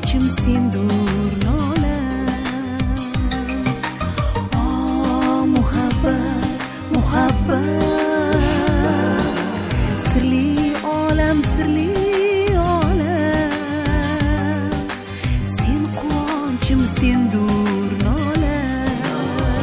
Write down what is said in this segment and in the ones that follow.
quvonchim sendur nolam. Muhabbat, muhabbat, sirli olam, sirli olam, sen quvonchim sendur nolam.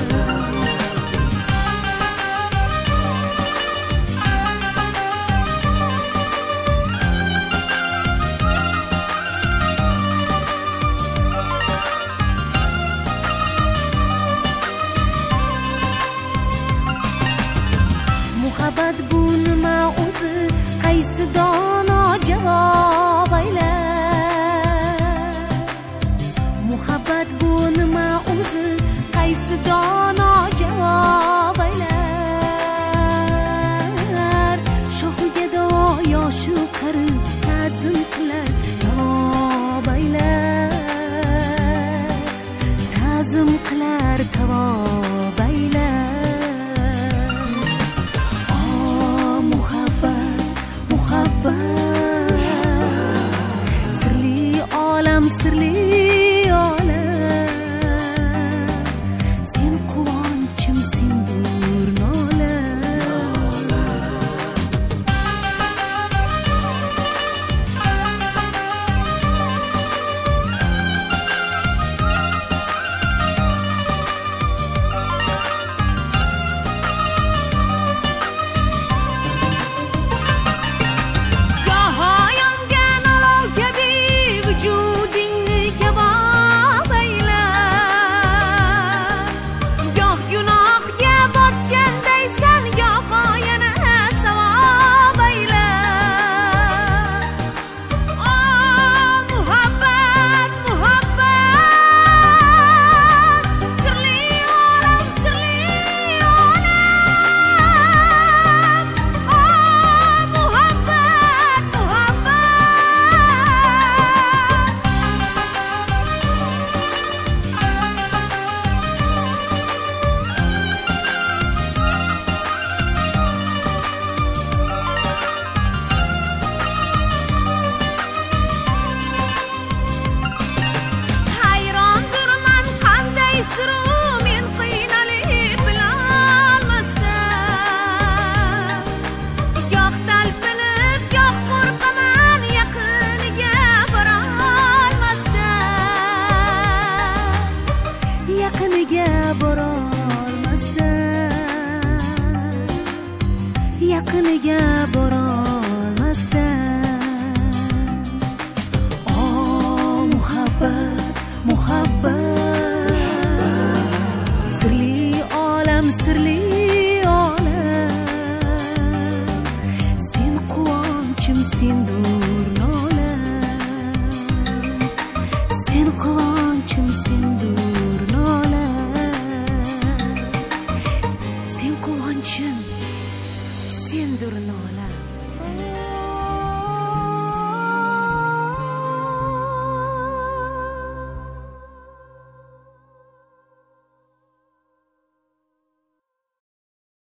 Muhabbat bu nima o'zi, qaysi dono javob aylar. Muhabbat bu nima o'zi, qaysi dono javob aylar. Shohi gado yoshi qarib ta'zim qilar tavob aylar, ta'zim qilar tavob aylar. Sirli olam, sirli